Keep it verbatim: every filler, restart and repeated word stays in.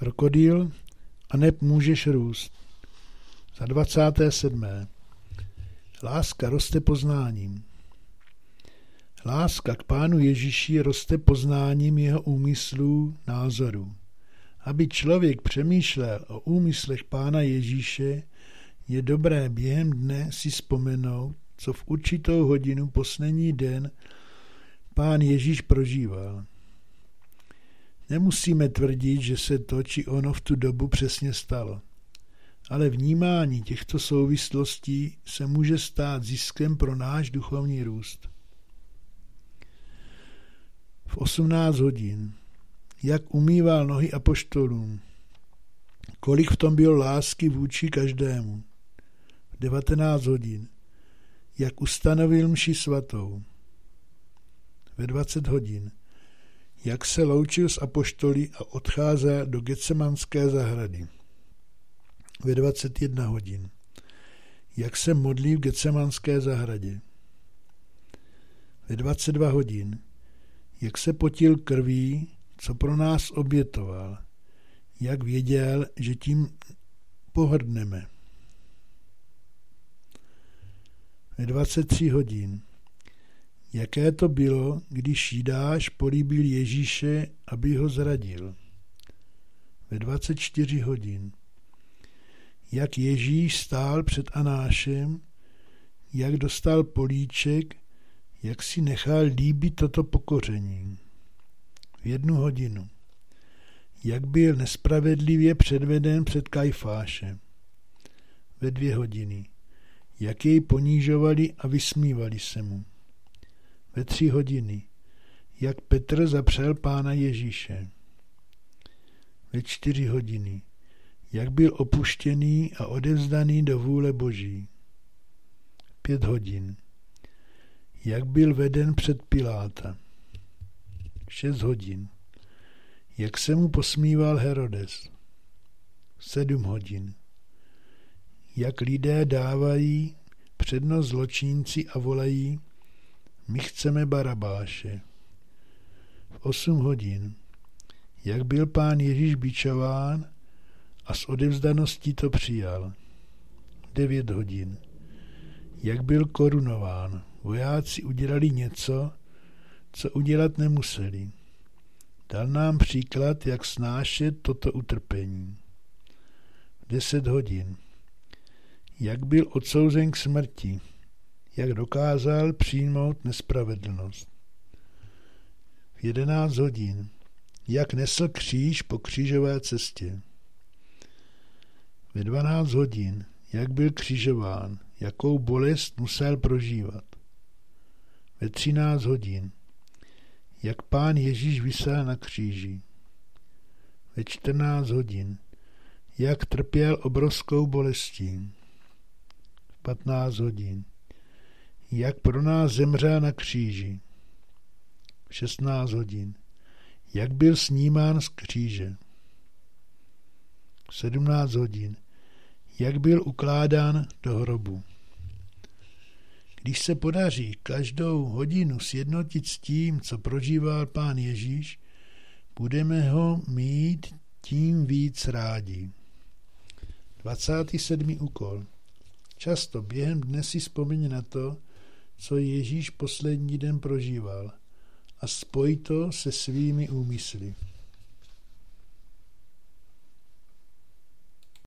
krokodýl, aneb můžeš růst. Za dvacáté sedmé. Láska roste poznáním. Láska k Pánu Ježíši roste poznáním jeho úmyslů, názorů. Aby člověk přemýšlel o úmyslech Pána Ježíše, je dobré během dne si vzpomenout, co v určitou hodinu poslední den Pán Ježíš prožíval. Nemusíme tvrdit, že se to či ono v tu dobu přesně stalo, ale vnímání těchto souvislostí se může stát ziskem pro náš duchovní růst. V osmnáct hodin. Jak umýval nohy apoštolům. Kolik v tom bylo lásky vůči každému. V devatenáct hodin. Jak ustanovil mši svatou. Ve dvacet hodin. Jak se loučil s apoštoly a odcházel do Getsemanské zahrady. Ve dvacet jedna hodin. Jak se modlí v Getsemanské zahradě. Ve dvacet dva hodin. Jak se potil krví, co pro nás obětoval, jak věděl, že tím pohrdneme. Ve dvacet tři hodin. Jaké to bylo, když Jidáš políbil Ježíše, aby ho zradil. Ve dvacet čtyři hodin. Jak Ježíš stál před Anášem, jak dostal políček, jak si nechal líbit toto pokoření. V jednu hodinu. Jak byl nespravedlivě předveden před Kajfáše. Ve dvě hodiny. Jak jej ponížovali a vysmívali se mu. Ve tři hodiny. Jak Petr zapřel Pána Ježíše. Ve čtyři hodiny. Jak byl opuštěný a odevzdaný do vůle Boží. Pět hodin. Jak byl veden před Piláta. Šest hodin. Jak se mu posmíval Herodes. Sedm hodin. Jak lidé dávají přednost zločinci a volají, my chceme Barabáše. V osm hodin. Jak byl Pán Ježíš bičován a s odevzdaností to přijal. Devět hodin. Jak byl korunován. Vojáci udělali něco, co udělat nemuseli. Dal nám příklad, jak snášet toto utrpení. Deset hodin. Jak byl odsouzen k smrti. Jak dokázal přijmout nespravedlnost. V jedenáct hodin. Jak nesl kříž po křížové cestě. Ve dvanáct hodin. Jak byl křižován. Jakou bolest musel prožívat. Ve třináct hodin. Jak Pán Ježíš visel na kříži. Ve čtrnáct hodin. Jak trpěl obrovskou bolestí. V patnáct hodin. Jak pro nás zemřel na kříži. V šestnáct hodin. Jak byl snímán z kříže. V sedmnáct hodin. Jak byl ukládán do hrobu. Když se podaří každou hodinu sjednotit s tím, co prožíval Pán Ježíš, budeme ho mít tím víc rádi. dvacátý sedmý úkol. Často během dne si vzpomeň na to, co Ježíš poslední den prožíval a spoj to se svými úmysly.